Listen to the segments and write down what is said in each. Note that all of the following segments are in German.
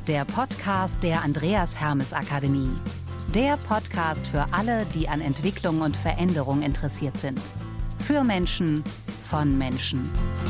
der Podcast der Andreas Hermes Akademie. Der Podcast für alle, die an Entwicklung und Veränderung interessiert sind. Für Menschen, von Menschen.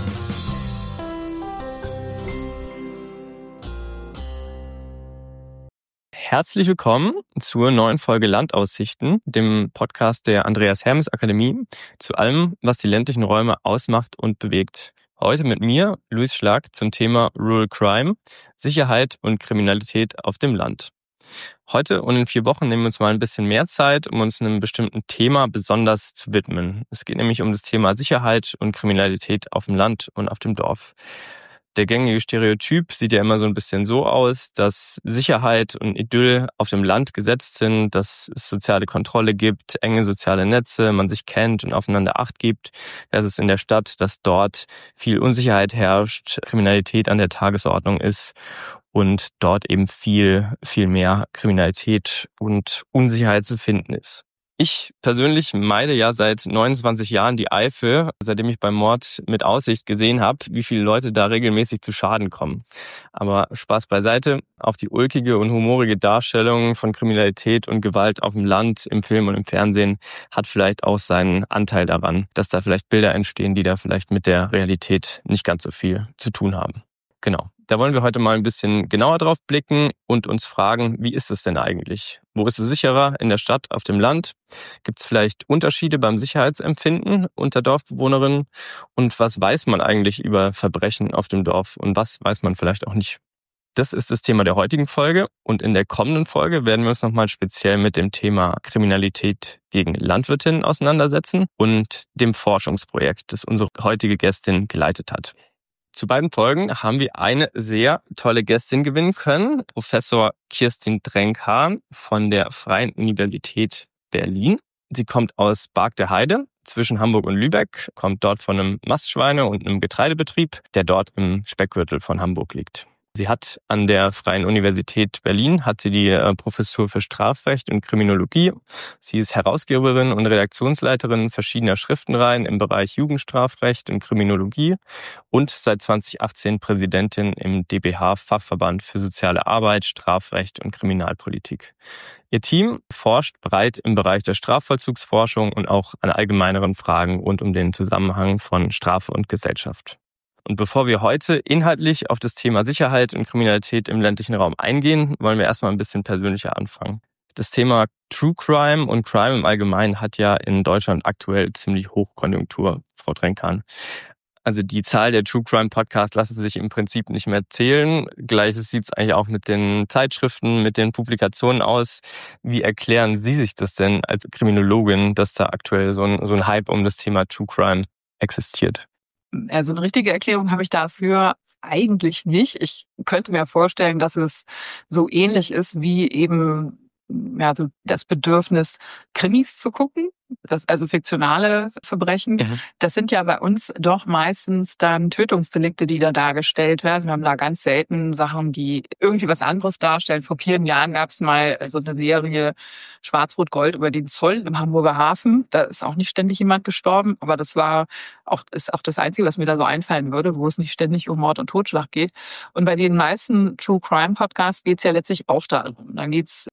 Herzlich willkommen zur neuen Folge Landaussichten, dem Podcast der Andreas Hermes Akademie, zu allem, was die ländlichen Räume ausmacht und bewegt. Heute mit mir, Luis Schlag, zum Thema Rural Crime, Sicherheit und Kriminalität auf dem Land. Heute und in 4 Wochen nehmen wir uns mal ein bisschen mehr Zeit, um uns einem bestimmten Thema besonders zu widmen. Es geht nämlich um das Thema Sicherheit und Kriminalität auf dem Land und auf dem Dorf. Der gängige Stereotyp sieht ja immer so ein bisschen so aus, dass Sicherheit und Idyll auf dem Land gesetzt sind, dass es soziale Kontrolle gibt, enge soziale Netze, man sich kennt und aufeinander Acht gibt. Das ist in der Stadt, dass dort viel Unsicherheit herrscht, Kriminalität an der Tagesordnung ist und dort eben viel mehr Kriminalität und Unsicherheit zu finden ist. Ich persönlich meide ja seit 29 Jahren die Eifel, seitdem ich beim Mord mit Aussicht gesehen habe, wie viele Leute da regelmäßig zu Schaden kommen. Aber Spaß beiseite, auch die ulkige und humorige Darstellung von Kriminalität und Gewalt auf dem Land, im Film und im Fernsehen hat vielleicht auch seinen Anteil daran, dass da vielleicht Bilder entstehen, die da vielleicht mit der Realität nicht ganz so viel zu tun haben. Genau. Da wollen wir heute mal ein bisschen genauer drauf blicken und uns fragen, wie ist es denn eigentlich? Wo ist es sicherer, in der Stadt, auf dem Land? Gibt es vielleicht Unterschiede beim Sicherheitsempfinden unter Dorfbewohnerinnen? Und was weiß man eigentlich über Verbrechen auf dem Dorf und was weiß man vielleicht auch nicht? Das ist das Thema der heutigen Folge und in der kommenden Folge werden wir uns nochmal speziell mit dem Thema Kriminalität gegen Landwirtinnen auseinandersetzen und dem Forschungsprojekt, das unsere heutige Gästin geleitet hat. Zu beiden Folgen haben wir eine sehr tolle Gästin gewinnen können, Professor Kirstin Drenkhahn von der Freien Universität Berlin. Sie kommt aus Barg der Heide zwischen Hamburg und Lübeck, kommt dort von einem Mastschweine- und einem Getreidebetrieb, der dort im Speckgürtel von Hamburg liegt. Sie hat an der Freien Universität Berlin die Professur für Strafrecht und Kriminologie. Sie ist Herausgeberin und Redaktionsleiterin verschiedener Schriftenreihen im Bereich Jugendstrafrecht und Kriminologie und seit 2018 Präsidentin im DBH Fachverband für soziale Arbeit, Strafrecht und Kriminalpolitik. Ihr Team forscht breit im Bereich der Strafvollzugsforschung und auch an allgemeineren Fragen rund um den Zusammenhang von Strafe und Gesellschaft. Und bevor wir heute inhaltlich auf das Thema Sicherheit und Kriminalität im ländlichen Raum eingehen, wollen wir erstmal ein bisschen persönlicher anfangen. Das Thema True Crime und Crime im Allgemeinen hat ja in Deutschland aktuell ziemlich Hochkonjunktur, Frau Drenkhahn. Also die Zahl der True Crime Podcasts lassen sich im Prinzip nicht mehr zählen. Gleiches sieht es eigentlich auch mit den Zeitschriften, mit den Publikationen aus. Wie erklären Sie sich das denn als Kriminologin, dass da aktuell so ein Hype um das Thema True Crime existiert? Also eine richtige Erklärung habe ich dafür eigentlich nicht. Ich könnte mir vorstellen, dass es so ähnlich ist wie eben so das Bedürfnis, Krimis zu gucken. Das, also fiktionale Verbrechen. Mhm. Das sind ja bei uns doch meistens dann Tötungsdelikte, die da dargestellt werden. Wir haben da ganz selten Sachen, die irgendwie was anderes darstellen. Vor vielen Jahren gab es mal so eine Serie Schwarz-Rot-Gold über den Zoll im Hamburger Hafen. Da ist auch nicht ständig jemand gestorben, aber das ist auch das Einzige, was mir da so einfallen würde, wo es nicht ständig um Mord und Totschlag geht. Und bei den meisten True Crime Podcasts geht es ja letztlich auch darum. Dann geht's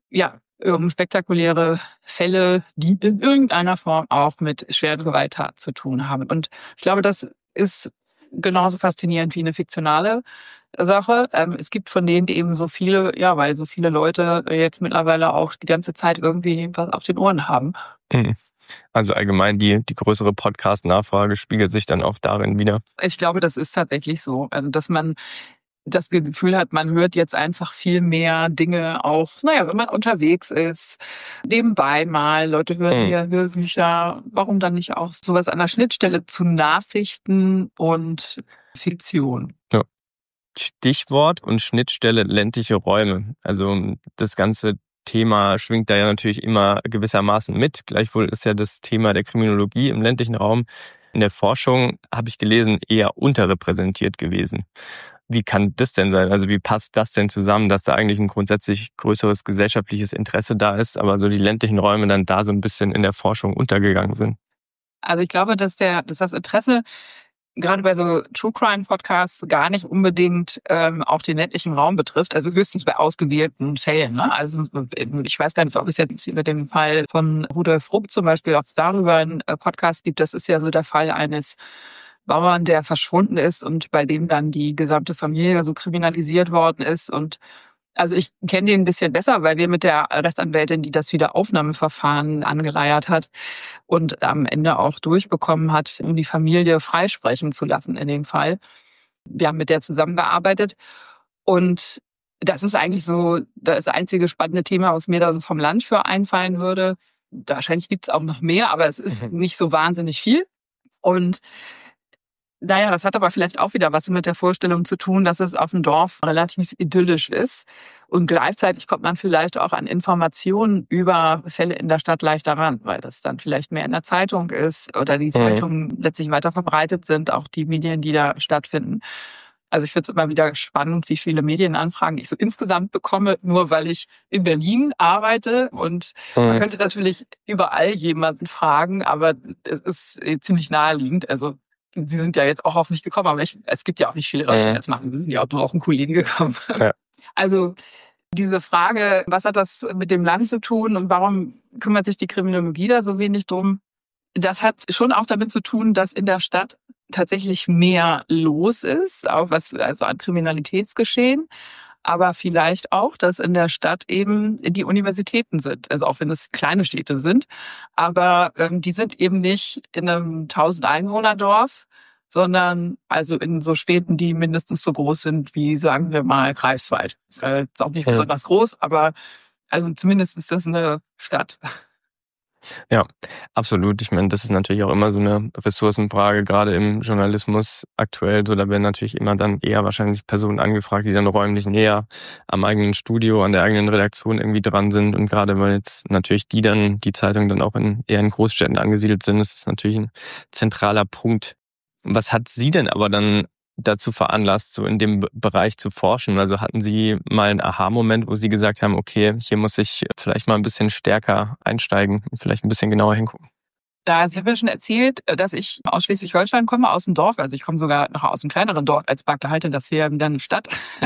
um spektakuläre Fälle, die in irgendeiner Form auch mit schweren Gewalttaten zu tun haben. Und ich glaube, das ist genauso faszinierend wie eine fiktionale Sache. Es gibt von denen eben so viele, weil so viele Leute jetzt mittlerweile auch die ganze Zeit irgendwie was auf den Ohren haben. Also allgemein die größere Podcast-Nachfrage spiegelt sich dann auch darin wider. Ich glaube, das ist tatsächlich so. Also, dass man das Gefühl hat, man hört jetzt einfach viel mehr Dinge auch, wenn man unterwegs ist, nebenbei mal, Leute hören hier Hörbücher, warum dann nicht auch sowas an der Schnittstelle zu Nachrichten und Fiktion? Ja. Stichwort und Schnittstelle ländliche Räume. Also das ganze Thema schwingt da ja natürlich immer gewissermaßen mit. Gleichwohl ist ja das Thema der Kriminologie im ländlichen Raum in der Forschung, habe ich gelesen, eher unterrepräsentiert gewesen. Wie kann das denn sein? Also wie passt das denn zusammen, dass da eigentlich ein grundsätzlich größeres gesellschaftliches Interesse da ist, aber so die ländlichen Räume dann da so ein bisschen in der Forschung untergegangen sind? Also ich glaube, dass das Interesse gerade bei so True Crime Podcasts gar nicht unbedingt auch den ländlichen Raum betrifft, also höchstens bei ausgewählten Fällen. Ne? Also ich weiß gar nicht, ob es jetzt über den Fall von Rudolf Rupp zum Beispiel, ob es darüber einen Podcast gibt. Das ist ja so der Fall eines Bauern, der verschwunden ist und bei dem dann die gesamte Familie so kriminalisiert worden ist. Und also ich kenne den ein bisschen besser, weil wir mit der Rechtsanwältin, die das Wiederaufnahmeverfahren angeleiert hat und am Ende auch durchbekommen hat, um die Familie freisprechen zu lassen in dem Fall. Wir haben mit der zusammengearbeitet und das ist eigentlich so das einzige spannende Thema, was mir da so vom Land für einfallen würde. Wahrscheinlich gibt es auch noch mehr, aber es ist nicht so wahnsinnig viel. Und naja, das hat aber vielleicht auch wieder was mit der Vorstellung zu tun, dass es auf dem Dorf relativ idyllisch ist. Und gleichzeitig kommt man vielleicht auch an Informationen über Fälle in der Stadt leichter ran, weil das dann vielleicht mehr in der Zeitung ist oder die Zeitungen letztlich weiter verbreitet sind, auch die Medien, die da stattfinden. Also ich finde es immer wieder spannend, wie viele Medienanfragen ich so insgesamt bekomme, nur weil ich in Berlin arbeite. Und man könnte natürlich überall jemanden fragen, aber es ist ziemlich naheliegend. Also Sie sind ja jetzt auch auf mich gekommen, aber es gibt ja auch nicht viele Leute, die das machen. Sie sind ja auch nur auf einen Kollegen gekommen. Ja. Also diese Frage, was hat das mit dem Land zu tun und warum kümmert sich die Kriminologie da so wenig drum? Das hat schon auch damit zu tun, dass in der Stadt tatsächlich mehr los ist, auch was also an Kriminalitätsgeschehen. Aber vielleicht auch, dass in der Stadt eben die Universitäten sind. Also auch wenn es kleine Städte sind. Aber die sind eben nicht in einem 1000-Einwohner-Dorf, sondern also in so Städten, die mindestens so groß sind wie, sagen wir mal, Greifswald. Ist jetzt auch nicht besonders groß, aber also zumindest ist das eine Stadt. Ja, absolut. Ich meine, das ist natürlich auch immer so eine Ressourcenfrage, gerade im Journalismus aktuell. So, da werden natürlich immer dann eher wahrscheinlich Personen angefragt, die dann räumlich näher am eigenen Studio, an der eigenen Redaktion irgendwie dran sind. Und gerade weil jetzt natürlich die Zeitungen dann auch eher in Großstädten angesiedelt sind, ist das natürlich ein zentraler Punkt. Was hat Sie denn aber dann dazu veranlasst, so in dem Bereich zu forschen? Also hatten Sie mal einen Aha-Moment, wo Sie gesagt haben, okay, hier muss ich vielleicht mal ein bisschen stärker einsteigen und vielleicht ein bisschen genauer hingucken? Ja, ich habe ja schon erzählt, dass ich aus Schleswig-Holstein komme, aus dem Dorf. Also ich komme sogar noch aus einem kleineren Dorf als Bad Halte, das hier wieder eine Stadt.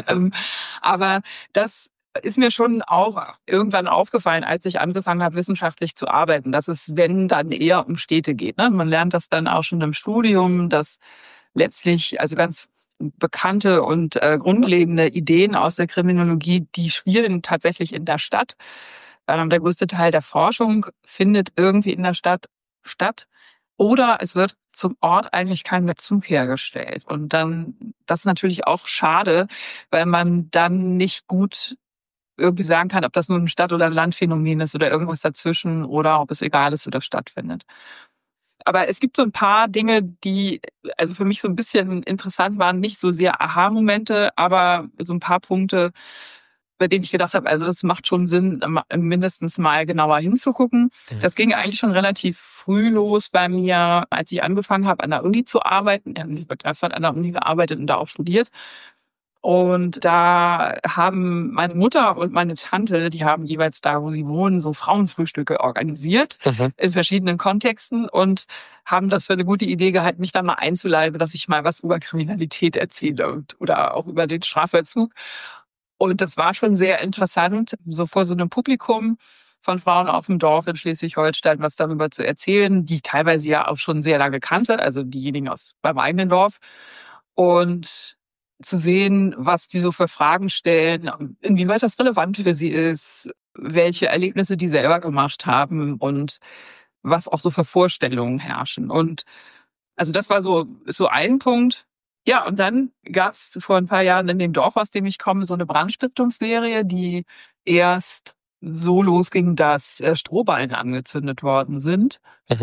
Aber das ist mir schon auch irgendwann aufgefallen, als ich angefangen habe, wissenschaftlich zu arbeiten, dass es, wenn, dann eher um Städte geht. Ne? Man lernt das dann auch schon im Studium, dass letztlich also ganz bekannte und grundlegende Ideen aus der Kriminologie, die spielen tatsächlich in der Stadt. Der größte Teil der Forschung findet irgendwie in der Stadt statt. Oder es wird zum Ort eigentlich kein Bezug hergestellt. Und dann, das ist natürlich auch schade, weil man dann nicht gut irgendwie sagen kann, ob das nun ein Stadt- oder ein Landphänomen ist oder irgendwas dazwischen oder ob es egal ist, wo das stattfindet. Aber es gibt so ein paar Dinge, die also für mich so ein bisschen interessant waren, nicht so sehr Aha-Momente, aber so ein paar Punkte, bei denen ich gedacht habe, also das macht schon Sinn, mindestens mal genauer hinzugucken. Ja. Das ging eigentlich schon relativ früh los bei mir, als ich angefangen habe, an der Uni zu arbeiten. Ich habe an der Uni gearbeitet und da auch studiert. Und da haben meine Mutter und meine Tante, die haben jeweils da, wo sie wohnen, so Frauenfrühstücke organisiert in verschiedenen Kontexten und haben das für eine gute Idee gehalten, mich da mal einzuladen, dass ich mal was über Kriminalität erzähle oder auch über den Strafvollzug. Und das war schon sehr interessant, so vor so einem Publikum von Frauen auf dem Dorf in Schleswig-Holstein was darüber zu erzählen, die ich teilweise ja auch schon sehr lange kannte, also diejenigen aus beim eigenen Dorf. Und zu sehen, was die so für Fragen stellen, inwieweit das relevant für sie ist, welche Erlebnisse die selber gemacht haben und was auch so für Vorstellungen herrschen. Und also das war so ein Punkt. Ja, und dann gab es vor ein paar Jahren in dem Dorf, aus dem ich komme, so eine Brandstiftungsserie, die erst so losging, dass Strohballen angezündet worden sind.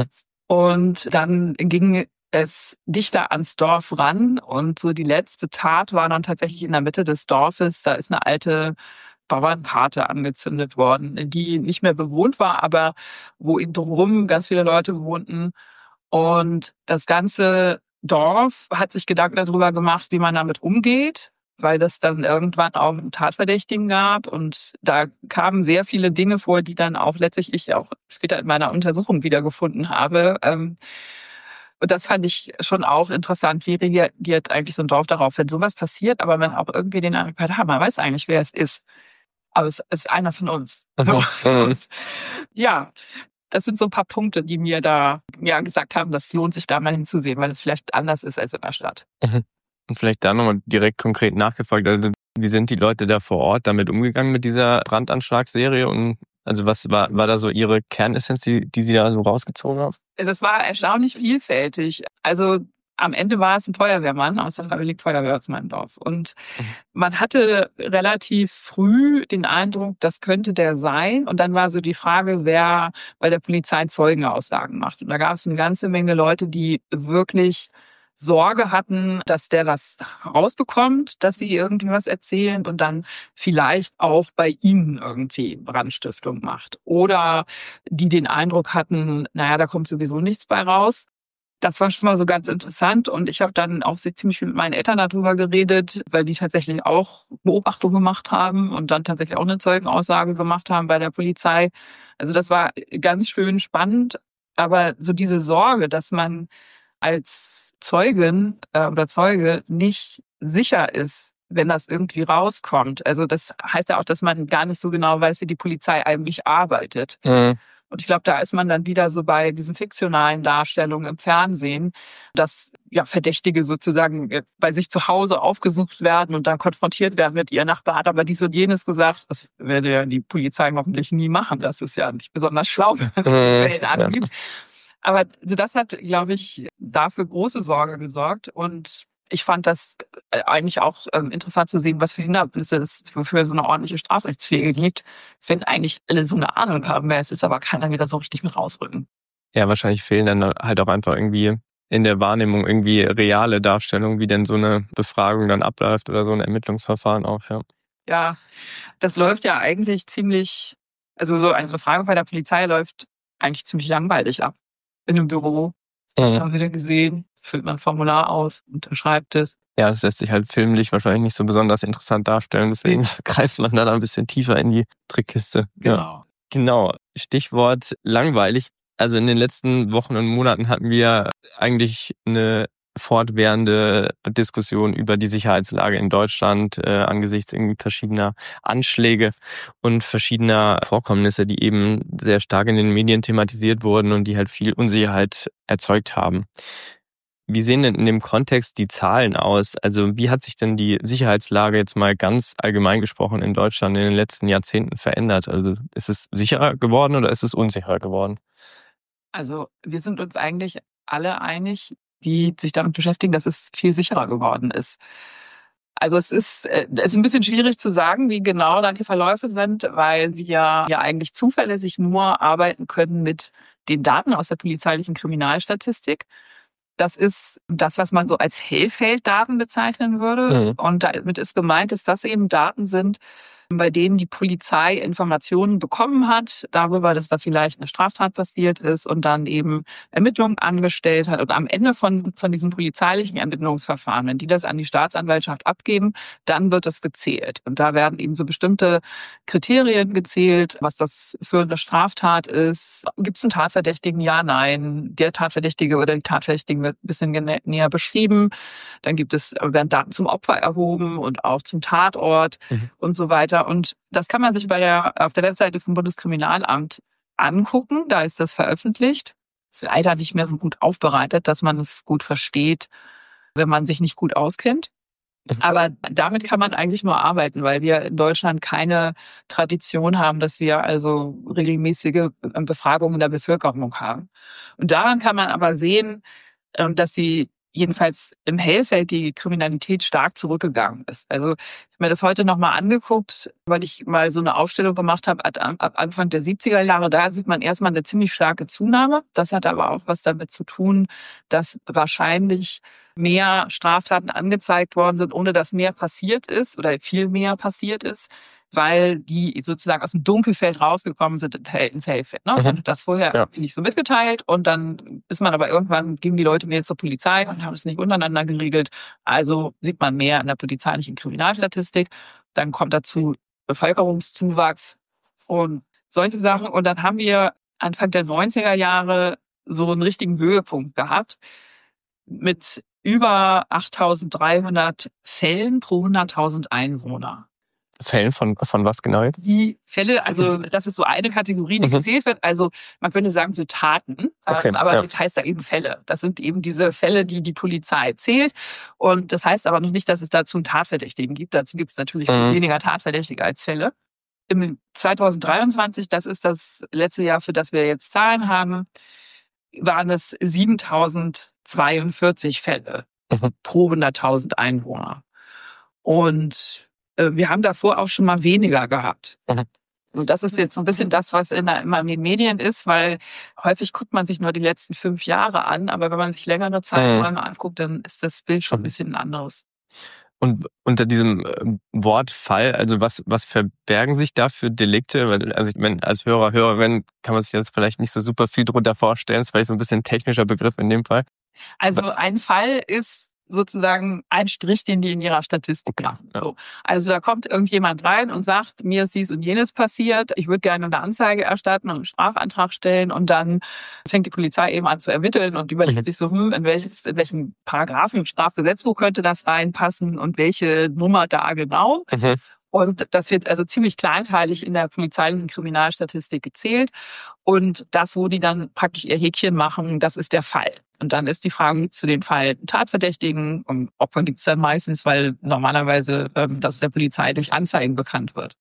Und dann ging es dichter ans Dorf ran und so die letzte Tat war dann tatsächlich in der Mitte des Dorfes. Da ist eine alte Bauernkarte angezündet worden, die nicht mehr bewohnt war, aber wo eben drumherum ganz viele Leute wohnten. Und das ganze Dorf hat sich Gedanken darüber gemacht, wie man damit umgeht, weil das dann irgendwann auch einen Tatverdächtigen gab. Und da kamen sehr viele Dinge vor, die dann auch letztlich ich auch später in meiner Untersuchung wiedergefunden habe. Und das fand ich schon auch interessant. Wie reagiert eigentlich so ein Dorf darauf, wenn sowas passiert, aber man auch irgendwie den Eindruck hat, man weiß eigentlich, wer es ist. Aber es ist einer von uns. So. Und ja, das sind so ein paar Punkte, die mir da gesagt haben, das lohnt sich da mal hinzusehen, weil es vielleicht anders ist als in der Stadt. Und vielleicht da nochmal direkt konkret nachgefragt, also wie sind die Leute da vor Ort damit umgegangen mit dieser Brandanschlagsserie? Und also was war da so ihre Kernessenz, die sie da so rausgezogen haben? Das war erstaunlich vielfältig. Also am Ende war es ein Feuerwehrmann aus der Freiwilligen Feuerwehr aus meinem Dorf. Und man hatte relativ früh den Eindruck, das könnte der sein. Und dann war so die Frage, wer bei der Polizei Zeugenaussagen macht. Und da gab es eine ganze Menge Leute, die wirklich Sorge hatten, dass der was rausbekommt, dass sie irgendwie was erzählen und dann vielleicht auch bei ihnen irgendwie Brandstiftung macht. Oder die den Eindruck hatten, da kommt sowieso nichts bei raus. Das war schon mal so ganz interessant und ich habe dann auch ziemlich viel mit meinen Eltern darüber geredet, weil die tatsächlich auch Beobachtungen gemacht haben und dann tatsächlich auch eine Zeugenaussage gemacht haben bei der Polizei. Also das war ganz schön spannend, aber so diese Sorge, dass man als Zeugin oder Zeuge nicht sicher ist, wenn das irgendwie rauskommt. Also das heißt ja auch, dass man gar nicht so genau weiß, wie die Polizei eigentlich arbeitet. Und ich glaube, da ist man dann wieder so bei diesen fiktionalen Darstellungen im Fernsehen, dass Verdächtige sozusagen bei sich zu Hause aufgesucht werden und dann konfrontiert werden mit, ihr Nachbar hat aber dies und jenes gesagt. Das werde ja die Polizei hoffentlich nie machen. Das ist ja nicht besonders schlau, wenn man Quellen angibt. Aber also das hat, glaube ich, dafür große Sorge gesorgt. Und ich fand das eigentlich auch interessant zu sehen, was für Hindernisse es für so eine ordentliche Strafrechtspflege gibt. Wenn eigentlich alle so eine Ahnung haben, wer es ist, aber keiner wieder so richtig mit rausrücken. Ja, wahrscheinlich fehlen dann halt auch einfach irgendwie in der Wahrnehmung irgendwie reale Darstellungen, wie denn so eine Befragung dann abläuft oder so ein Ermittlungsverfahren auch, ja. Ja, das läuft ja eigentlich ziemlich, also so eine Befragung bei der Polizei läuft eigentlich ziemlich langweilig ab. In einem Büro, haben wir da gesehen, füllt man ein Formular aus, unterschreibt es. Ja, das lässt sich halt filmlich wahrscheinlich nicht so besonders interessant darstellen, deswegen greift man dann ein bisschen tiefer in die Trickkiste. Genau. Ja. Genau. Stichwort langweilig. Also in den letzten Wochen und Monaten hatten wir eigentlich eine fortwährende Diskussion über die Sicherheitslage in Deutschland angesichts irgendwie verschiedener Anschläge und verschiedener Vorkommnisse, die eben sehr stark in den Medien thematisiert wurden und die halt viel Unsicherheit erzeugt haben. Wie sehen denn in dem Kontext die Zahlen aus? Also wie hat sich denn die Sicherheitslage jetzt mal ganz allgemein gesprochen in Deutschland in den letzten Jahrzehnten verändert? Also ist es sicherer geworden oder ist es unsicherer geworden? Also wir sind uns eigentlich alle einig, die sich damit beschäftigen, dass es viel sicherer geworden ist. Also es ist ein bisschen schwierig zu sagen, wie genau dann die Verläufe sind, weil wir ja eigentlich zuverlässig nur arbeiten können mit den Daten aus der polizeilichen Kriminalstatistik. Das ist das, was man so als Hellfelddaten bezeichnen würde. Und damit ist gemeint, dass das eben Daten sind, bei denen die Polizei Informationen bekommen hat darüber, dass da vielleicht eine Straftat passiert ist und dann eben Ermittlungen angestellt hat. Und am Ende von diesem polizeilichen Ermittlungsverfahren, wenn die das an die Staatsanwaltschaft abgeben, dann wird das gezählt. Und da werden eben so bestimmte Kriterien gezählt, was das für eine Straftat ist. Gibt es einen Tatverdächtigen? Ja, nein. Der Tatverdächtige oder die Tatverdächtigen wird ein bisschen näher beschrieben. Dann werden Daten zum Opfer erhoben und auch zum Tatort und so weiter. Und das kann man sich auf der Webseite vom Bundeskriminalamt angucken. Da ist das veröffentlicht. Leider nicht mehr so gut aufbereitet, dass man es gut versteht, wenn man sich nicht gut auskennt. Aber damit kann man eigentlich nur arbeiten, weil wir in Deutschland keine Tradition haben, dass wir also regelmäßige Befragungen der Bevölkerung haben. Und daran kann man aber sehen, dass jedenfalls im Hellfeld die Kriminalität stark zurückgegangen ist. Also ich habe mir das heute nochmal angeguckt, weil ich mal so eine Aufstellung gemacht habe ab Anfang der 70er Jahre. Da sieht man erstmal eine ziemlich starke Zunahme. Das hat aber auch was damit zu tun, dass wahrscheinlich mehr Straftaten angezeigt worden sind, ohne dass mehr passiert ist oder viel mehr passiert ist, weil die sozusagen aus dem Dunkelfeld rausgekommen sind ins Hellfeld. Ne? Und das vorher nicht so mitgeteilt und dann ist man aber irgendwann, gingen die Leute mehr zur Polizei und haben es nicht untereinander geregelt. Also sieht man mehr in der polizeilichen Kriminalstatistik. Dann kommt dazu Bevölkerungszuwachs und solche Sachen. Und dann haben wir Anfang der 90er Jahre so einen richtigen Höhepunkt gehabt. mit über 8.300 Fällen pro 100.000 Einwohner. Fällen von was genau jetzt? Die Fälle, also das ist so eine Kategorie, die gezählt wird. Also man könnte sagen so Taten, aber jetzt heißt da eben Fälle. Das sind eben diese Fälle, die die Polizei zählt. Und das heißt aber noch nicht, dass es dazu einen Tatverdächtigen gibt. Dazu gibt es natürlich viel weniger Tatverdächtige als Fälle. Im 2023, das ist das letzte Jahr, für das wir jetzt Zahlen haben, waren es 7.042 Fälle pro 100.000 Einwohner. Und wir haben davor auch schon mal weniger gehabt. Und das ist jetzt so ein bisschen das, was immer in den Medien ist, weil häufig guckt man sich nur die letzten 5 Jahre an, aber wenn man sich längere Zeiträume anguckt, dann ist das Bild schon ein bisschen anderes. Und unter diesem Wort Fall, also was verbergen sich da für Delikte? Also ich meine, als Hörerin kann man sich jetzt vielleicht nicht so super viel drunter vorstellen. Das ist vielleicht so ein bisschen ein technischer Begriff in dem Fall. Also ein Fall ist sozusagen ein Strich, den die in ihrer Statistik machen. Ja. So. Also da kommt irgendjemand rein und sagt, mir ist dies und jenes passiert, ich würde gerne eine Anzeige erstatten und einen Strafantrag stellen, und dann fängt die Polizei eben an zu ermitteln und überlegt sich so, in welchen Paragraphen im Strafgesetzbuch könnte das reinpassen und welche Nummer da genau. Und das wird also ziemlich kleinteilig in der polizeilichen Kriminalstatistik gezählt. Und das, wo die dann praktisch ihr Häkchen machen, das ist der Fall. Und dann ist die Frage, zu den Fall Tatverdächtigen, und Opfer gibt es dann meistens, weil normalerweise das der Polizei durch Anzeigen bekannt wird.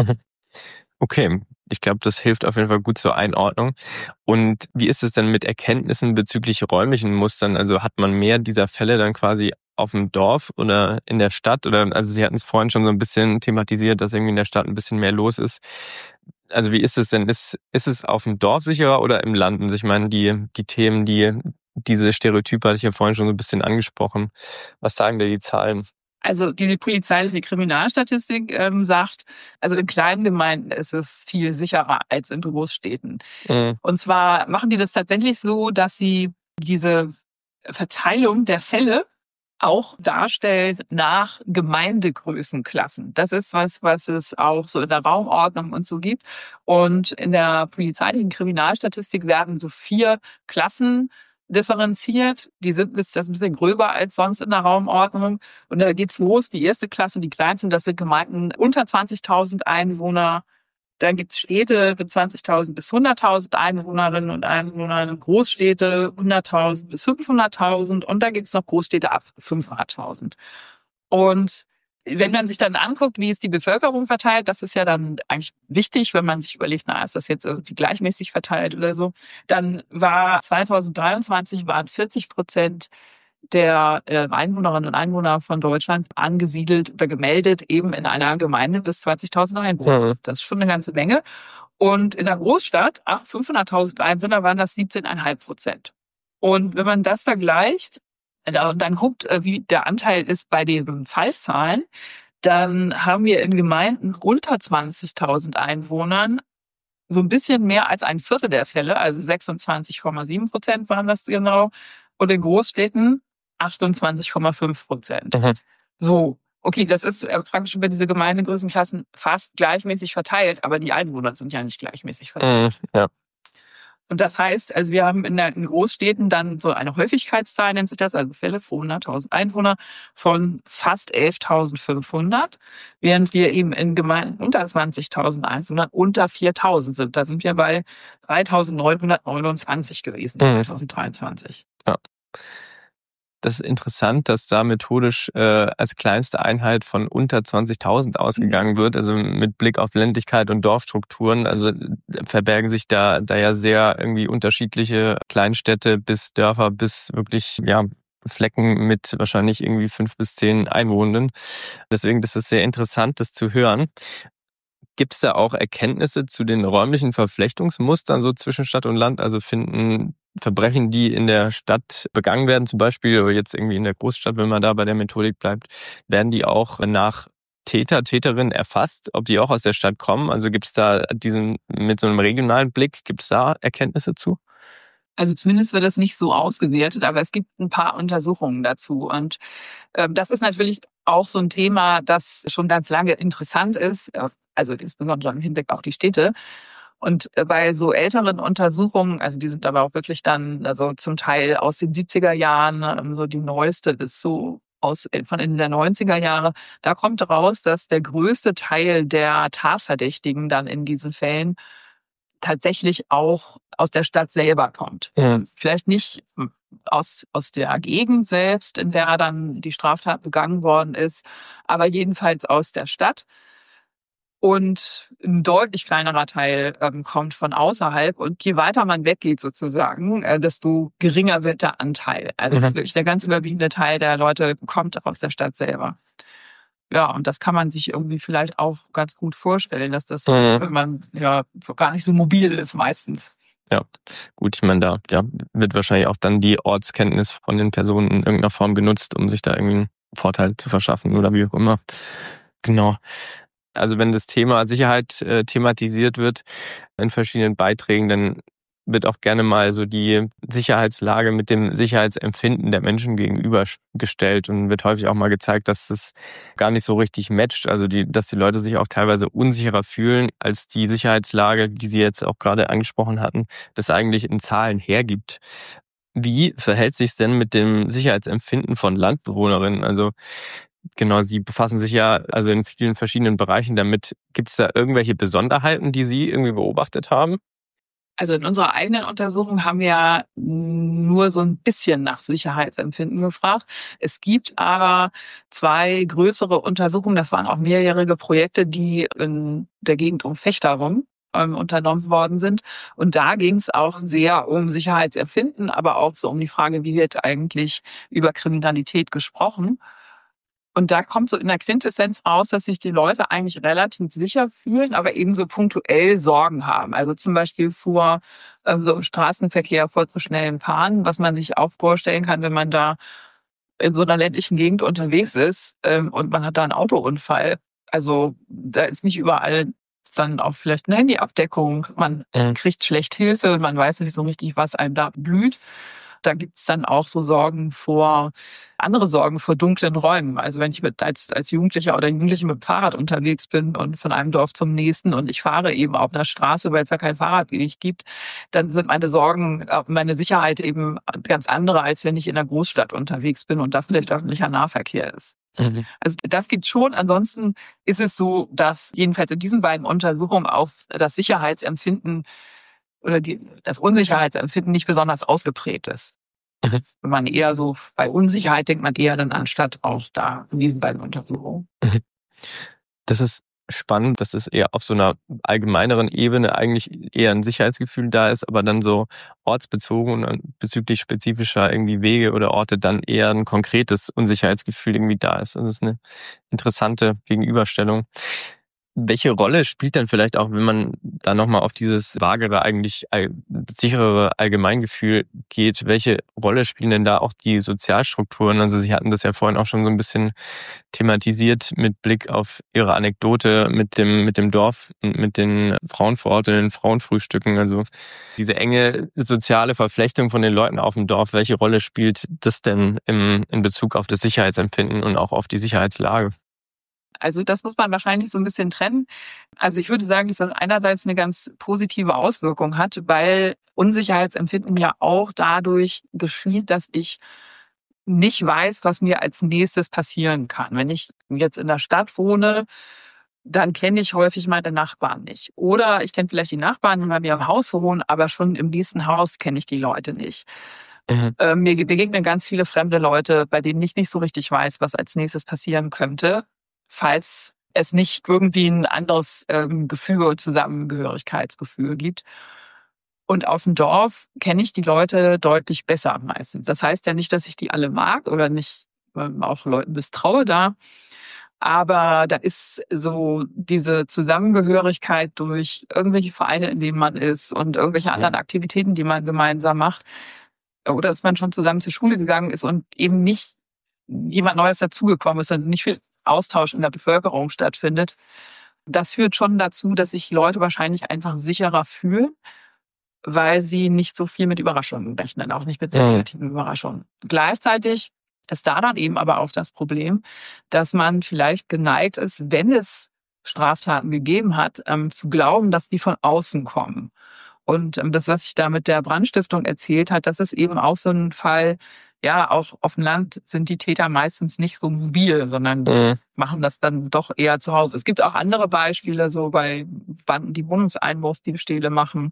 Okay, ich glaube, das hilft auf jeden Fall gut zur Einordnung. Und wie ist es denn mit Erkenntnissen bezüglich räumlichen Mustern? Also hat man mehr dieser Fälle dann quasi auf dem Dorf oder in der Stadt? Oder, also Sie hatten es vorhin schon so ein bisschen thematisiert, dass irgendwie in der Stadt ein bisschen mehr los ist. Also wie ist es denn? Ist es auf dem Dorf sicherer oder im Land? Und ich meine, die Themen, diese Stereotype hatte ich ja vorhin schon so ein bisschen angesprochen. Was sagen da die Zahlen? Also die polizeiliche Kriminalstatistik sagt, also in kleinen Gemeinden ist es viel sicherer als in Großstädten. Und zwar machen die das tatsächlich so, dass sie diese Verteilung der Fälle auch darstellt nach Gemeindegrößenklassen. Das ist was es auch so in der Raumordnung und so gibt. Und in der polizeilichen Kriminalstatistik werden so 4 Klassen differenziert. Die sind das ein bisschen gröber als sonst in der Raumordnung. Und da geht's los. Die erste Klasse, die kleinsten, das sind Gemeinden unter 20.000 Einwohner. Dann gibt's Städte mit 20.000 bis 100.000 Einwohnerinnen und Einwohnern, Großstädte 100.000 bis 500.000, und dann gibt's noch Großstädte ab 500.000. Und wenn man sich dann anguckt, wie ist die Bevölkerung verteilt, das ist ja dann eigentlich wichtig, wenn man sich überlegt, ist das jetzt irgendwie gleichmäßig verteilt oder so, dann war 2023 waren 40% der Einwohnerinnen und Einwohner von Deutschland angesiedelt oder gemeldet eben in einer Gemeinde bis 20.000 Einwohner. Das ist schon eine ganze Menge. Und in der Großstadt, ab 500.000 Einwohner, waren das 17,5%. Und wenn man das vergleicht und dann guckt, wie der Anteil ist bei den Fallzahlen, dann haben wir in Gemeinden unter 20.000 Einwohnern so ein bisschen mehr als ein Viertel der Fälle, also 26,7% waren das genau. Und in Großstädten 28,5%. So, okay, das ist praktisch über diese Gemeindegrößenklassen fast gleichmäßig verteilt, aber die Einwohner sind ja nicht gleichmäßig verteilt. Ja. Und das heißt, also wir haben in Großstädten dann so eine Häufigkeitszahl, nennt sich das, also Fälle pro 100.000 Einwohner von fast 11.500, während wir eben in Gemeinden unter 20.000 Einwohnern unter 4.000 sind. Da sind wir bei 3.929 gewesen, 2023. Ja. Das ist interessant, dass da methodisch als kleinste Einheit von unter 20.000 ausgegangen wird, also mit Blick auf Ländlichkeit und Dorfstrukturen. Also verbergen sich da ja sehr irgendwie unterschiedliche Kleinstädte bis Dörfer bis wirklich Flecken mit wahrscheinlich irgendwie 5 bis 10 Einwohnern. Deswegen das ist sehr interessant, das zu hören. Gibt es da auch Erkenntnisse zu den räumlichen Verflechtungsmustern so zwischen Stadt und Land? Also finden Verbrechen, die in der Stadt begangen werden, zum Beispiel, oder jetzt irgendwie in der Großstadt, wenn man da bei der Methodik bleibt, werden die auch nach Täterinnen erfasst, ob die auch aus der Stadt kommen? Also gibt es da mit so einem regionalen Blick, gibt es da Erkenntnisse zu? Also zumindest wird das nicht so ausgewertet, aber es gibt ein paar Untersuchungen dazu. Und das ist natürlich auch so ein Thema, das schon ganz lange interessant ist, also insbesondere im Hinblick auf die Städte. Und bei so älteren Untersuchungen, also die sind aber auch wirklich dann, also zum Teil aus den 70er Jahren, so die neueste ist so von Ende der 90er Jahre, da kommt raus, dass der größte Teil der Tatverdächtigen dann in diesen Fällen tatsächlich auch aus der Stadt selber kommt. Ja. Vielleicht nicht aus der Gegend selbst, in der dann die Straftat begangen worden ist, aber jedenfalls aus der Stadt. Und ein deutlich kleinerer Teil kommt von außerhalb. Und je weiter man weggeht sozusagen, desto geringer wird der Anteil. Also es ist wirklich der ganz überwiegende Teil der Leute kommt aus der Stadt selber. Ja, und das kann man sich irgendwie vielleicht auch ganz gut vorstellen, dass das, wenn man ja so gar nicht so mobil ist meistens. Ja, gut, ich meine, da wird wahrscheinlich auch dann die Ortskenntnis von den Personen in irgendeiner Form genutzt, um sich da irgendwie einen Vorteil zu verschaffen oder wie auch immer. Genau. Also wenn das Thema Sicherheit thematisiert wird in verschiedenen Beiträgen, dann wird auch gerne mal so die Sicherheitslage mit dem Sicherheitsempfinden der Menschen gegenübergestellt und wird häufig auch mal gezeigt, dass es gar nicht so richtig matcht. Also dass die Leute sich auch teilweise unsicherer fühlen, als die Sicherheitslage, die Sie jetzt auch gerade angesprochen hatten, das eigentlich in Zahlen hergibt. Wie verhält sich es denn mit dem Sicherheitsempfinden von Landbewohnerinnen? Also genau, Sie befassen sich ja also in vielen verschiedenen Bereichen damit. Gibt es da irgendwelche Besonderheiten, die Sie irgendwie beobachtet haben? Also in unserer eigenen Untersuchung haben wir nur so ein bisschen nach Sicherheitsempfinden gefragt. Es gibt aber 2 größere Untersuchungen, das waren auch mehrjährige Projekte, die in der Gegend um Vechta rum unternommen worden sind. Und da ging es auch sehr um Sicherheitsempfinden, aber auch so um die Frage, wie wird eigentlich über Kriminalität gesprochen. Und da kommt so in der Quintessenz raus, dass sich die Leute eigentlich relativ sicher fühlen, aber eben so punktuell Sorgen haben. Also zum Beispiel vor so im Straßenverkehr vor zu schnellen Fahren, was man sich auch vorstellen kann, wenn man da in so einer ländlichen Gegend unterwegs ist und man hat da einen Autounfall. Also da ist nicht überall dann auch vielleicht eine Handyabdeckung. Man kriegt schlecht Hilfe, man weiß nicht so richtig, was einem da blüht. Da gibt's dann auch so andere Sorgen vor dunklen Räumen. Also wenn ich als Jugendlicher oder Jugendliche mit dem Fahrrad unterwegs bin und von einem Dorf zum nächsten und ich fahre eben auf einer Straße, weil es ja kein Fahrradweg gibt, dann sind meine Sorgen, meine Sicherheit eben ganz andere, als wenn ich in einer Großstadt unterwegs bin und da vielleicht öffentlicher Nahverkehr ist. Also das gibt schon. Ansonsten ist es so, dass jedenfalls in diesen beiden Untersuchungen auch das Sicherheitsempfinden oder das Unsicherheitsempfinden nicht besonders ausgeprägt ist. Wenn man eher so bei Unsicherheit denkt man eher dann anstatt auch da in diesen beiden Untersuchungen. Das ist spannend, dass es eher auf so einer allgemeineren Ebene eigentlich eher ein Sicherheitsgefühl da ist, aber dann so ortsbezogen und bezüglich spezifischer irgendwie Wege oder Orte dann eher ein konkretes Unsicherheitsgefühl irgendwie da ist. Das ist eine interessante Gegenüberstellung. Welche Rolle spielt dann vielleicht auch, wenn man da nochmal auf dieses vagere, eigentlich sicherere Allgemeingefühl geht, welche Rolle spielen denn da auch die Sozialstrukturen? Also Sie hatten das ja vorhin auch schon so ein bisschen thematisiert mit Blick auf Ihre Anekdote mit dem Dorf und mit den Frauen vor Ort und den Frauenfrühstücken. Also diese enge soziale Verflechtung von den Leuten auf dem Dorf, welche Rolle spielt das denn in Bezug auf das Sicherheitsempfinden und auch auf die Sicherheitslage? Also das muss man wahrscheinlich so ein bisschen trennen. Also ich würde sagen, dass das einerseits eine ganz positive Auswirkung hat, weil Unsicherheitsempfinden ja auch dadurch geschieht, dass ich nicht weiß, was mir als nächstes passieren kann. Wenn ich jetzt in der Stadt wohne, dann kenne ich häufig meine Nachbarn nicht. Oder ich kenne vielleicht die Nachbarn, die bei mir im Haus wohnen, aber schon im nächsten Haus kenne ich die Leute nicht. Mir begegnen ganz viele fremde Leute, bei denen ich nicht so richtig weiß, was als nächstes passieren könnte, falls es nicht irgendwie ein anderes Gefühl, Zusammengehörigkeitsgefühl gibt. Und auf dem Dorf kenne ich die Leute deutlich besser meistens. Das heißt ja nicht, dass ich die alle mag oder nicht auch Leuten misstraue da. Aber da ist so diese Zusammengehörigkeit durch irgendwelche Vereine, in denen man ist und irgendwelche anderen Aktivitäten, die man gemeinsam macht. Oder dass man schon zusammen zur Schule gegangen ist und eben nicht jemand Neues dazugekommen ist und nicht viel Austausch in der Bevölkerung stattfindet. Das führt schon dazu, dass sich Leute wahrscheinlich einfach sicherer fühlen, weil sie nicht so viel mit Überraschungen rechnen, auch nicht mit so negativen Überraschungen. Gleichzeitig ist da dann eben aber auch das Problem, dass man vielleicht geneigt ist, wenn es Straftaten gegeben hat, zu glauben, dass die von außen kommen. Und das, was ich da mit der Brandstiftung erzählt hat, das ist eben auch so ein Fall. Ja, auch auf dem Land sind die Täter meistens nicht so mobil, sondern machen das dann doch eher zu Hause. Es gibt auch andere Beispiele, so bei Banden, die Wohnungseinbruchsdiebstähle machen.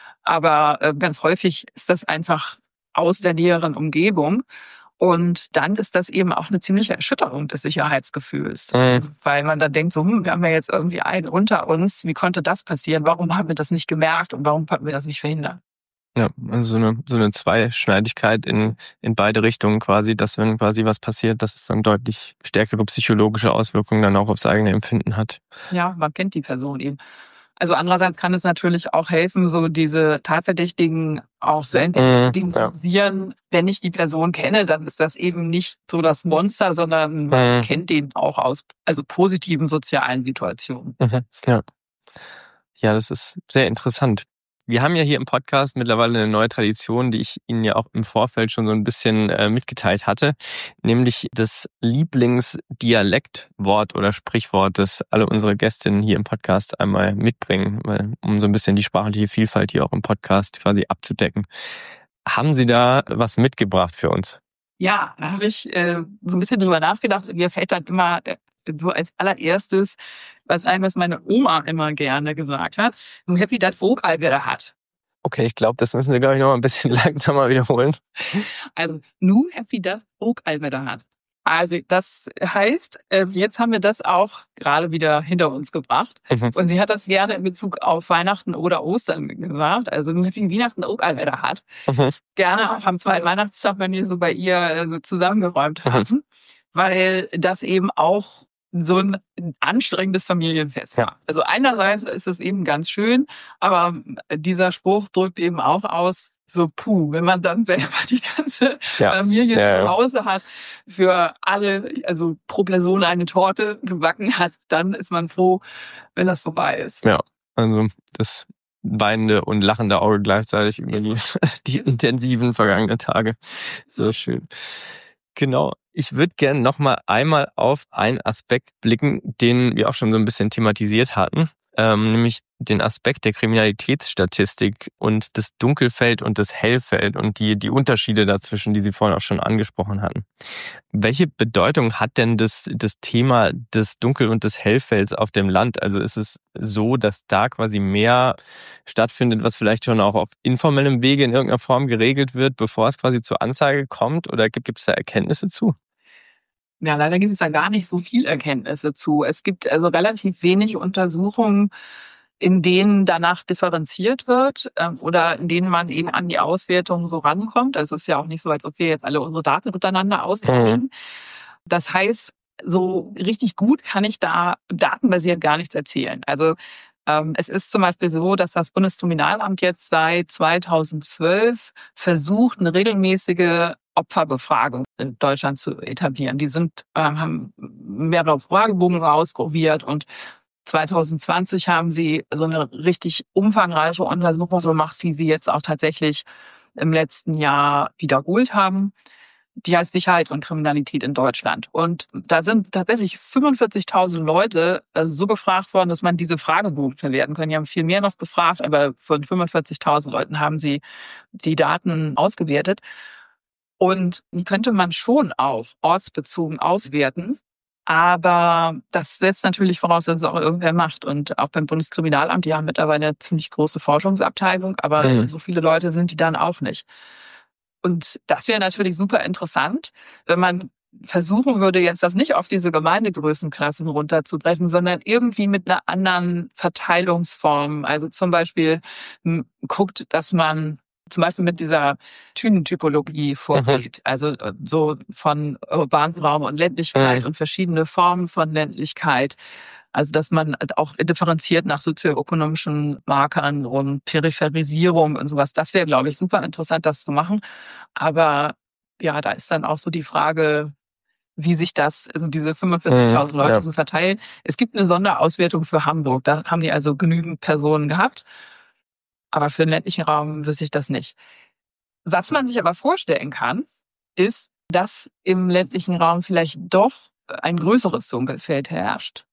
Aber ganz häufig ist das einfach aus der näheren Umgebung. Und dann ist das eben auch eine ziemliche Erschütterung des Sicherheitsgefühls. Weil man dann denkt, so, wir haben ja jetzt irgendwie einen unter uns. Wie konnte das passieren? Warum haben wir das nicht gemerkt? Und warum konnten wir das nicht verhindern? Ja, also so eine Zweischneidigkeit in beide Richtungen quasi, dass wenn quasi was passiert, dass es dann deutlich stärkere psychologische Auswirkungen dann auch aufs eigene Empfinden hat. Ja, man kennt die Person eben. Also andererseits kann es natürlich auch helfen, so diese Tatverdächtigen auch zu identifizieren. Wenn ich die Person kenne, dann ist das eben nicht so das Monster, sondern man kennt den auch aus positiven sozialen Situationen. Ja. Ja, das ist sehr interessant. Wir haben ja hier im Podcast mittlerweile eine neue Tradition, die ich Ihnen ja auch im Vorfeld schon so ein bisschen mitgeteilt hatte, nämlich das Lieblingsdialektwort oder Sprichwort, das alle unsere Gästinnen hier im Podcast einmal mitbringen, um so ein bisschen die sprachliche Vielfalt hier auch im Podcast quasi abzudecken. Haben Sie da was mitgebracht für uns? Ja, da habe ich so ein bisschen drüber nachgedacht. Mir fällt dann immer so als allererstes was ein, was meine Oma immer gerne gesagt hat. Ein Happy dat ook al wieder hat. Okay, ich glaube, das müssen wir, glaube ich, noch mal ein bisschen langsamer wiederholen. Also, nu Happy dat ook al wieder hat. Also, das heißt, jetzt haben wir das auch gerade wieder hinter uns gebracht. Und sie hat das gerne in Bezug auf Weihnachten oder Ostern gesagt. Also, nu Happy Weihnachten ook al wieder hat. Gerne auch am zweiten Weihnachtstag, wenn wir so bei ihr so zusammengeräumt haben. Weil das eben auch so ein anstrengendes Familienfest war. Also einerseits ist es eben ganz schön, aber dieser Spruch drückt eben auch aus, so wenn man dann selber die ganze Familie zu Hause hat, für alle, also pro Person eine Torte gebacken hat, dann ist man froh, wenn das vorbei ist. Ja, also das weinende und lachende Auge gleichzeitig über die intensiven vergangenen Tage. So schön. Genau. Ich würde gerne noch mal einmal auf einen Aspekt blicken, den wir auch schon so ein bisschen thematisiert hatten, nämlich den Aspekt der Kriminalitätsstatistik und das Dunkelfeld und das Hellfeld und die Unterschiede dazwischen, die Sie vorhin auch schon angesprochen hatten. Welche Bedeutung hat denn das Thema des Dunkel- und des Hellfelds auf dem Land? Also ist es so, dass da quasi mehr stattfindet, was vielleicht schon auch auf informellem Wege in irgendeiner Form geregelt wird, bevor es quasi zur Anzeige kommt? Oder gibt es da Erkenntnisse zu? Ja, leider gibt es da gar nicht so viel Erkenntnisse zu. Es gibt also relativ wenig Untersuchungen, in denen danach differenziert wird oder in denen man eben an die Auswertung so rankommt. Also es ist ja auch nicht so, als ob wir jetzt alle unsere Daten miteinander austauschen. Das heißt, so richtig gut kann ich da datenbasiert gar nichts erzählen. Also es ist zum Beispiel so, dass das Bundeskriminalamt jetzt seit 2012 versucht, eine regelmäßige Opferbefragung in Deutschland zu etablieren. Die haben mehrere Fragebogen ausprobiert und 2020 haben sie so eine richtig umfangreiche Untersuchung gemacht, die sie jetzt auch tatsächlich im letzten Jahr wiederholt haben. Die heißt Sicherheit und Kriminalität in Deutschland. Und da sind tatsächlich 45.000 Leute so befragt worden, dass man diese Fragebogen verwerten kann. Die haben viel mehr noch befragt, aber von 45.000 Leuten haben sie die Daten ausgewertet. Und die könnte man schon auch ortsbezogen auswerten. Aber das setzt natürlich voraus, dass es auch irgendwer macht. Und auch beim Bundeskriminalamt, die haben mittlerweile eine ziemlich große Forschungsabteilung, aber so viele Leute sind die dann auch nicht. Und das wäre natürlich super interessant, wenn man versuchen würde, jetzt das nicht auf diese Gemeindegrößenklassen runterzubrechen, sondern irgendwie mit einer anderen Verteilungsform. Also zum Beispiel guckt, dass man zum Beispiel mit dieser Tünentypologie vorgeht. Also so von urbanem Raum und Ländlichkeit und verschiedene Formen von Ländlichkeit. Also dass man auch differenziert nach sozioökonomischen Markern und Peripherisierung und sowas. Das wäre, glaube ich, super interessant, das zu machen. Aber ja, da ist dann auch so die Frage, wie sich also diese 45.000 Leute so verteilen. Es gibt eine Sonderauswertung für Hamburg. Da haben die also genügend Personen gehabt. Aber für den ländlichen Raum wüsste ich das nicht. Was man sich aber vorstellen kann, ist, dass im ländlichen Raum vielleicht doch ein größeres Dunkelfeld herrscht.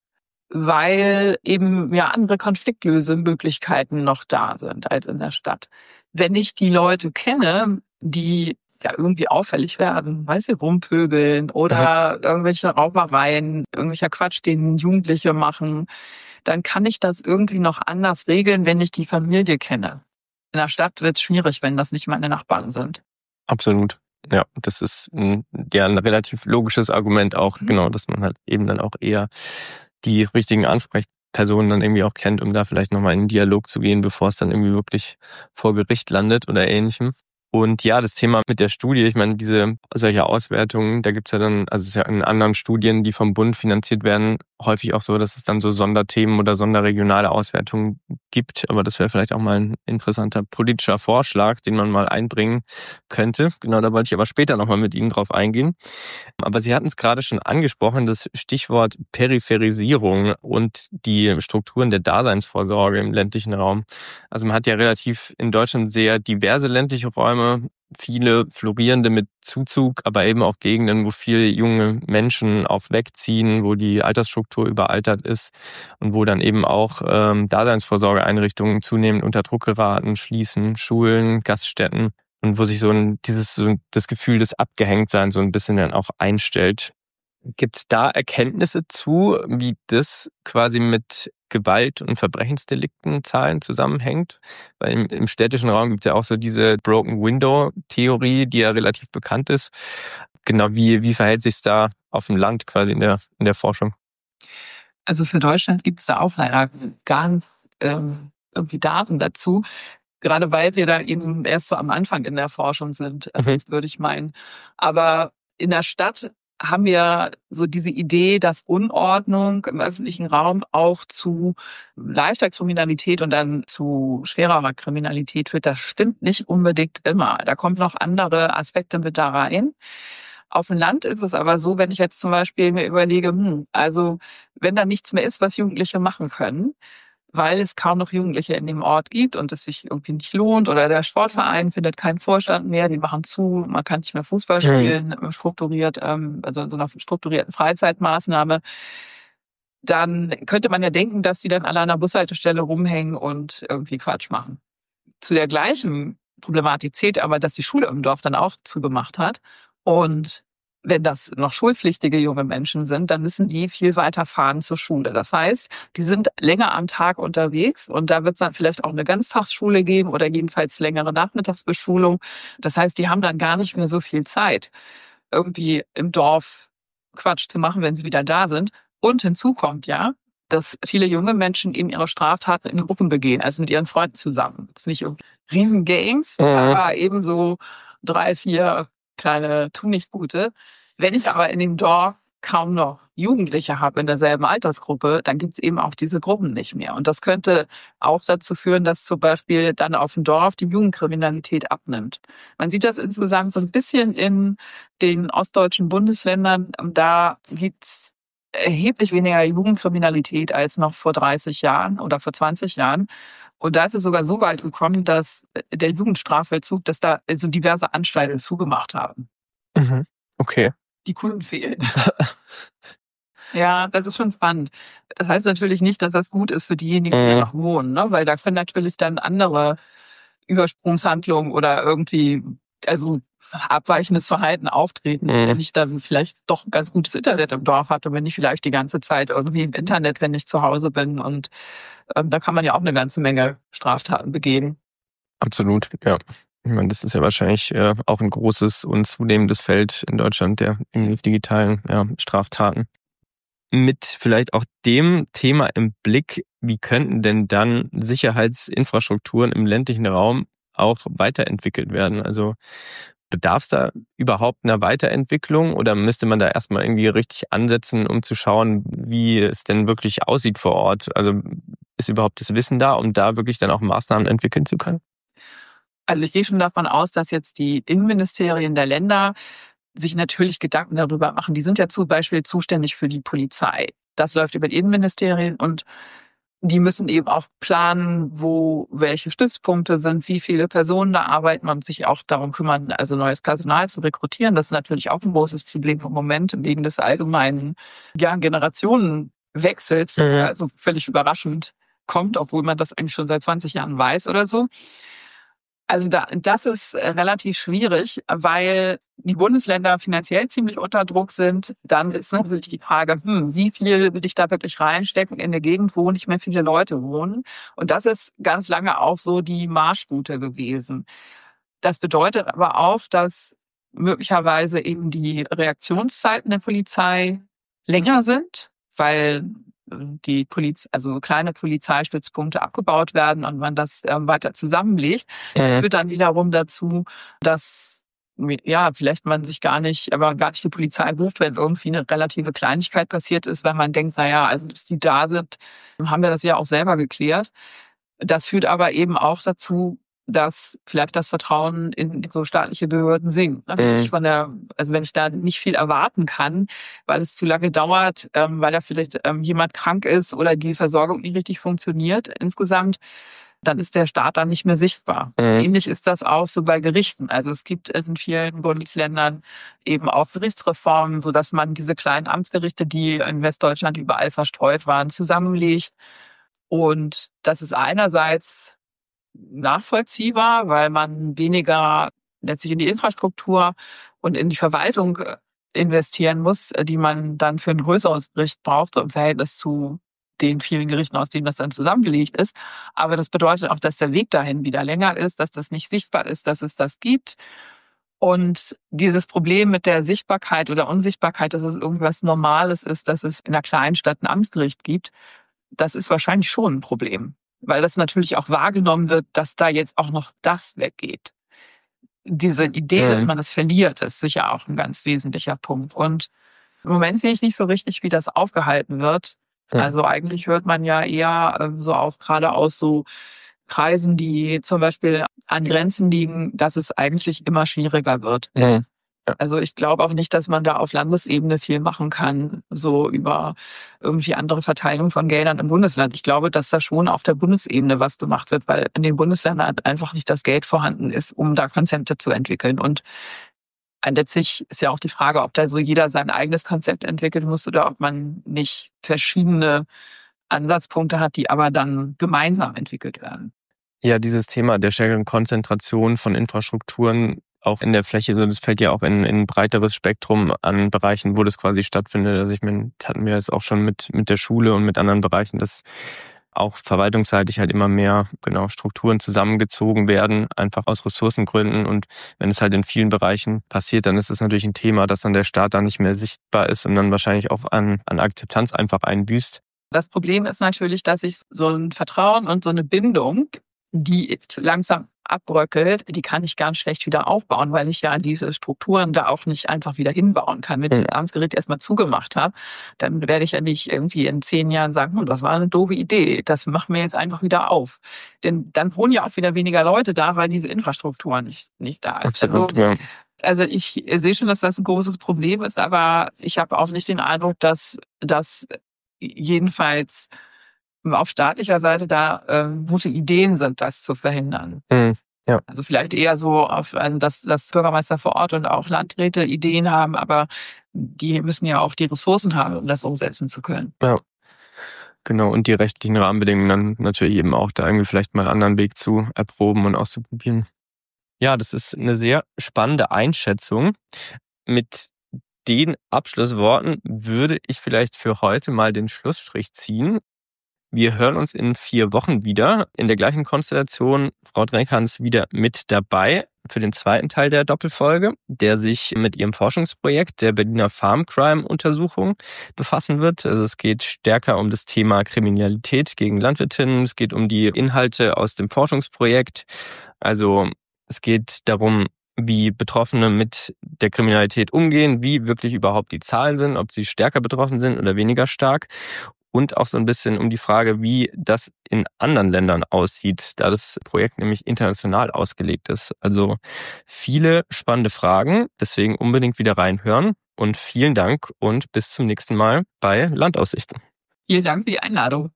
weil eben ja andere Konfliktlösemöglichkeiten noch da sind als in der Stadt. Wenn ich die Leute kenne, die ja irgendwie auffällig werden, weil sie rumpöbeln oder irgendwelche Raufereien, irgendwelcher Quatsch, den Jugendliche machen, dann kann ich das irgendwie noch anders regeln, wenn ich die Familie kenne. In der Stadt wird es schwierig, wenn das nicht meine Nachbarn sind. Absolut. Ja, das ist ein relativ logisches Argument auch, genau, dass man halt eben dann auch eher die richtigen Ansprechpersonen dann irgendwie auch kennt, um da vielleicht nochmal in den Dialog zu gehen, bevor es dann irgendwie wirklich vor Gericht landet oder Ähnlichem. Und ja, das Thema mit der Studie, ich meine, solche Auswertungen, da gibt's ja dann, also es ist ja in anderen Studien, die vom Bund finanziert werden, häufig auch so, dass es dann so Sonderthemen oder sonderregionale Auswertungen gibt. Aber das wäre vielleicht auch mal ein interessanter politischer Vorschlag, den man mal einbringen könnte. Genau, da wollte ich aber später nochmal mit Ihnen drauf eingehen. Aber Sie hatten es gerade schon angesprochen, das Stichwort Peripherisierung und die Strukturen der Daseinsvorsorge im ländlichen Raum. Also man hat ja relativ in Deutschland sehr diverse ländliche Räume, viele florierende mit Zuzug, aber eben auch Gegenden, wo viele junge Menschen auch wegziehen, wo die Altersstruktur überaltert ist und wo dann eben auch Daseinsvorsorgeeinrichtungen zunehmend unter Druck geraten, schließen, Schulen, Gaststätten und wo sich das Gefühl des Abgehängtseins so ein bisschen dann auch einstellt. Gibt es da Erkenntnisse zu, wie das quasi mit Gewalt- und Verbrechensdeliktenzahlen zusammenhängt? Weil im städtischen Raum gibt es ja auch so diese Broken Window-Theorie, die ja relativ bekannt ist. Genau, wie verhält sich es da auf dem Land quasi in der Forschung? Also für Deutschland gibt es da auch leider gar nicht irgendwie Daten dazu. Gerade weil wir da eben erst so am Anfang in der Forschung sind, würde ich meinen. Aber in der Stadt haben wir so diese Idee, dass Unordnung im öffentlichen Raum auch zu leichter Kriminalität und dann zu schwererer Kriminalität führt. Das stimmt nicht unbedingt immer. Da kommen noch andere Aspekte mit da rein. Auf dem Land ist es aber so, wenn ich jetzt zum Beispiel mir überlege, also wenn da nichts mehr ist, was Jugendliche machen können, weil es kaum noch Jugendliche in dem Ort gibt und es sich irgendwie nicht lohnt oder der Sportverein findet keinen Vorstand mehr, die machen zu, man kann nicht mehr Fußball spielen, strukturiert, also in so einer strukturierten Freizeitmaßnahme, dann könnte man ja denken, dass die dann alle an der Bushaltestelle rumhängen und irgendwie Quatsch machen. Zu der gleichen Problematik zählt aber, dass die Schule im Dorf dann auch zugemacht hat und wenn das noch schulpflichtige junge Menschen sind, dann müssen die viel weiter fahren zur Schule. Das heißt, die sind länger am Tag unterwegs und da wird es dann vielleicht auch eine Ganztagsschule geben oder jedenfalls längere Nachmittagsbeschulung. Das heißt, die haben dann gar nicht mehr so viel Zeit, irgendwie im Dorf Quatsch zu machen, wenn sie wieder da sind. Und hinzu kommt ja, dass viele junge Menschen eben ihre Straftaten in Gruppen begehen, also mit ihren Freunden zusammen. Das ist nicht irgendwie Riesengangs, aber eben so 3, 4 kleine Tunichtgute. Wenn ich aber in dem Dorf kaum noch Jugendliche habe in derselben Altersgruppe, dann gibt es eben auch diese Gruppen nicht mehr. Und das könnte auch dazu führen, dass zum Beispiel dann auf dem Dorf die Jugendkriminalität abnimmt. Man sieht das insgesamt so ein bisschen in den ostdeutschen Bundesländern. Da gibt es erheblich weniger Jugendkriminalität als noch vor 30 Jahren oder vor 20 Jahren. Und da ist es sogar so weit gekommen, dass der Jugendstrafvollzug, dass da so diverse Anstalten zugemacht haben. Okay. Die Kunden fehlen. Ja, das ist schon spannend. Das heißt natürlich nicht, dass das gut ist für diejenigen, die da noch wohnen, ne? Weil da können natürlich dann andere Übersprungshandlungen oder irgendwie, also abweichendes Verhalten auftreten, wenn ich dann vielleicht doch ganz gutes Internet im Dorf hatte, wenn ich vielleicht die ganze Zeit irgendwie im Internet, wenn ich zu Hause bin und da kann man ja auch eine ganze Menge Straftaten begehen. Absolut, ja. Ich meine, das ist ja wahrscheinlich auch ein großes und zunehmendes Feld in Deutschland der digitalen Straftaten. Mit vielleicht auch dem Thema im Blick, wie könnten denn dann Sicherheitsinfrastrukturen im ländlichen Raum auch weiterentwickelt werden? Also bedarf es da überhaupt einer Weiterentwicklung oder müsste man da erstmal irgendwie richtig ansetzen, um zu schauen, wie es denn wirklich aussieht vor Ort? Also ist überhaupt das Wissen da, um da wirklich dann auch Maßnahmen entwickeln zu können? Also ich gehe schon davon aus, dass jetzt die Innenministerien der Länder sich natürlich Gedanken darüber machen. Die sind ja zum Beispiel zuständig für die Polizei. Das läuft über die Innenministerien und die müssen eben auch planen, wo welche Stützpunkte sind, wie viele Personen da arbeiten und sich auch darum kümmern, also neues Personal zu rekrutieren. Das ist natürlich auch ein großes Problem im Moment wegen des allgemeinen Generationenwechsels Wechsels, also völlig überraschend kommt, obwohl man das eigentlich schon seit 20 Jahren weiß oder so. Also das ist relativ schwierig, weil die Bundesländer finanziell ziemlich unter Druck sind. Dann ist natürlich die Frage, wie viel will ich da wirklich reinstecken in eine Gegend, wo nicht mehr viele Leute wohnen? Und das ist ganz lange auch so die Marschroute gewesen. Das bedeutet aber auch, dass möglicherweise eben die Reaktionszeiten der Polizei länger sind, weil die also kleine Polizeistützpunkte abgebaut werden und man das weiter zusammenlegt. Das führt dann wiederum dazu, dass vielleicht man sich gar nicht die Polizei ruft, wenn irgendwie eine relative Kleinigkeit passiert ist, weil man denkt, also bis die da sind, haben wir das ja auch selber geklärt. Das führt aber eben auch dazu, dass vielleicht das Vertrauen in so staatliche Behörden sinkt. Wenn ich da nicht viel erwarten kann, weil es zu lange dauert, weil da vielleicht jemand krank ist oder die Versorgung nicht richtig funktioniert insgesamt, dann ist der Staat dann nicht mehr sichtbar. Ähnlich ist das auch so bei Gerichten. Also es gibt in vielen Bundesländern eben auch Gerichtsreformen, sodass man diese kleinen Amtsgerichte, die in Westdeutschland überall verstreut waren, zusammenlegt. Und das ist einerseits nachvollziehbar, weil man weniger letztlich in die Infrastruktur und in die Verwaltung investieren muss, die man dann für ein größeres Gericht braucht, so im Verhältnis zu den vielen Gerichten, aus denen das dann zusammengelegt ist. Aber das bedeutet auch, dass der Weg dahin wieder länger ist, dass das nicht sichtbar ist, dass es das gibt. Und dieses Problem mit der Sichtbarkeit oder Unsichtbarkeit, dass es irgendwas Normales ist, dass es in einer kleinen Stadt ein Amtsgericht gibt, das ist wahrscheinlich schon ein Problem. Weil das natürlich auch wahrgenommen wird, dass da jetzt auch noch das weggeht. Diese Idee, dass man das verliert, ist sicher auch ein ganz wesentlicher Punkt. Und im Moment sehe ich nicht so richtig, wie das aufgehalten wird. Also eigentlich hört man ja eher so auf, gerade aus so Kreisen, die zum Beispiel an Grenzen liegen, dass es eigentlich immer schwieriger wird. Also ich glaube auch nicht, dass man da auf Landesebene viel machen kann, so über irgendwie andere Verteilung von Geldern im Bundesland. Ich glaube, dass da schon auf der Bundesebene was gemacht wird, weil in den Bundesländern einfach nicht das Geld vorhanden ist, um da Konzepte zu entwickeln. Und letztlich ist ja auch die Frage, ob da so jeder sein eigenes Konzept entwickeln muss oder ob man nicht verschiedene Ansatzpunkte hat, die aber dann gemeinsam entwickelt werden. Ja, dieses Thema der stärkeren Konzentration von Infrastrukturen auch in der Fläche, das fällt ja auch in ein breiteres Spektrum an Bereichen, wo das quasi stattfindet. Also das hatten wir jetzt auch schon mit der Schule und mit anderen Bereichen, dass auch verwaltungsseitig halt immer mehr Strukturen zusammengezogen werden, einfach aus Ressourcengründen. Und wenn es halt in vielen Bereichen passiert, dann ist es natürlich ein Thema, dass dann der Staat da nicht mehr sichtbar ist und dann wahrscheinlich auch an Akzeptanz einfach einbüßt. Das Problem ist natürlich, dass sich so ein Vertrauen und so eine Bindung, die langsam abbröckelt, die kann ich ganz schlecht wieder aufbauen, weil ich ja diese Strukturen da auch nicht einfach wieder hinbauen kann. Wenn ich ein Amtsgericht erstmal zugemacht habe, dann werde ich ja nicht irgendwie in 10 Jahren sagen, das war eine doofe Idee, das machen wir jetzt einfach wieder auf. Denn dann wohnen ja auch wieder weniger Leute da, weil diese Infrastruktur nicht da ist. Absolut, ja. Also ich sehe schon, dass das ein großes Problem ist, aber ich habe auch nicht den Eindruck, dass das jedenfalls auf staatlicher Seite da gute Ideen sind, das zu verhindern. Ja. Also vielleicht eher so, dass Bürgermeister vor Ort und auch Landräte Ideen haben, aber die müssen ja auch die Ressourcen haben, um das umsetzen zu können. Ja, genau. Und die rechtlichen Rahmenbedingungen dann natürlich eben auch da irgendwie vielleicht mal einen anderen Weg zu erproben und auszuprobieren. Ja, das ist eine sehr spannende Einschätzung. Mit den Abschlussworten würde ich vielleicht für heute mal den Schlussstrich ziehen. Wir hören uns in 4 Wochen wieder in der gleichen Konstellation. Frau Drenkhahn ist wieder mit dabei für den zweiten Teil der Doppelfolge, der sich mit ihrem Forschungsprojekt der Berliner Farm-Crime-Untersuchung befassen wird. Also es geht stärker um das Thema Kriminalität gegen Landwirtinnen. Es geht um die Inhalte aus dem Forschungsprojekt. Also es geht darum, wie Betroffene mit der Kriminalität umgehen, wie wirklich überhaupt die Zahlen sind, ob sie stärker betroffen sind oder weniger stark. Und auch so ein bisschen um die Frage, wie das in anderen Ländern aussieht, da das Projekt nämlich international ausgelegt ist. Also viele spannende Fragen, deswegen unbedingt wieder reinhören. Und vielen Dank und bis zum nächsten Mal bei Landaussichten. Vielen Dank für die Einladung.